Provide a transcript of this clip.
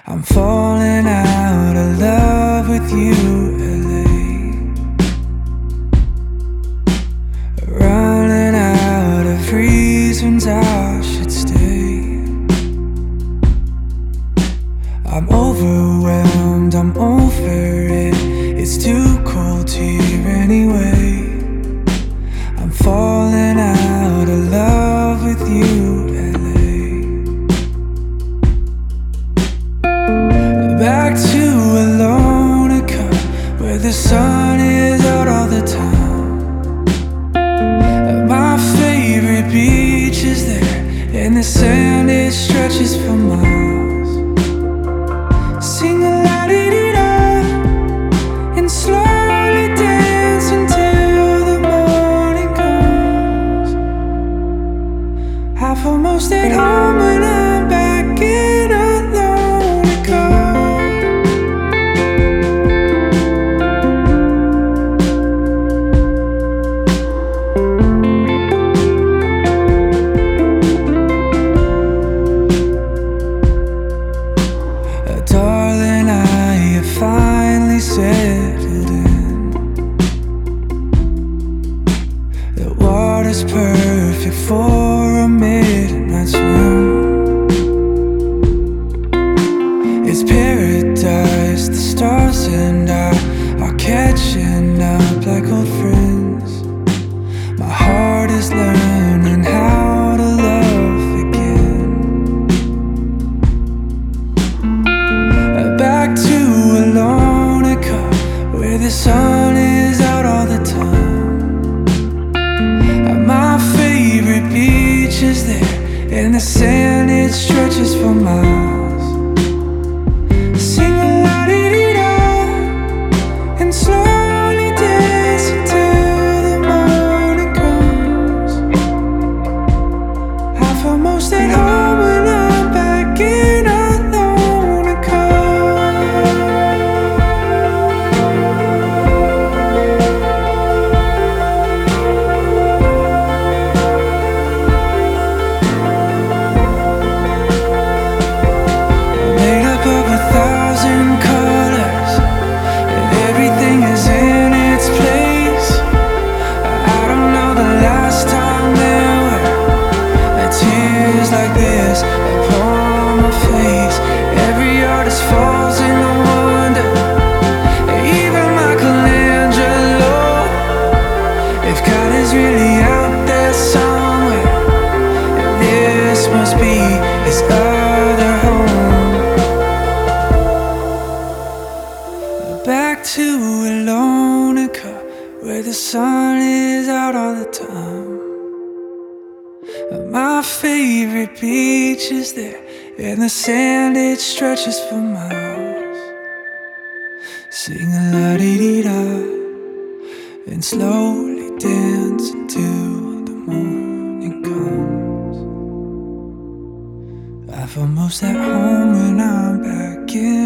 I'm falling out of love with you, LA. Running out of reasons I should stay. I'm overwhelmed, I'm over it. It's too cold here anyway. I'm falling out of love with you, LA. Back to a Lonica, where the sun is out all the time. My favorite beach is there, and the sand, it stretches for miles. Sing a la-di-di-da and slowly dance until the morning comes. I feel most at home when I'm back in Lonica. Darling, I have finally settled in. The water's perfect for a midnight swim. It's paradise, the stars and I are catching up like old friends. My heart is learning how to love again. Back to a Lonica, where the sun is out all the time. My favorite beach is there, and the sand, it stretches for miles. Sing a la-di-di-da and slowly dance until the morning comes. I feel most at home when I'm back in Lonica. Made up of 1,000 colors, and everything is in its place. I don't know the last time there were tears like this upon my face. Every artist falls into wonder, even Michelangelo. If God is really out there somewhere, this must be his other home. Back to a Lonica, where the sun is out all the time. My favorite beach is there, and the sand, it stretches for miles. Sing a la-di-di-da and slowly dance until the morning comes. I feel most at home when I'm back in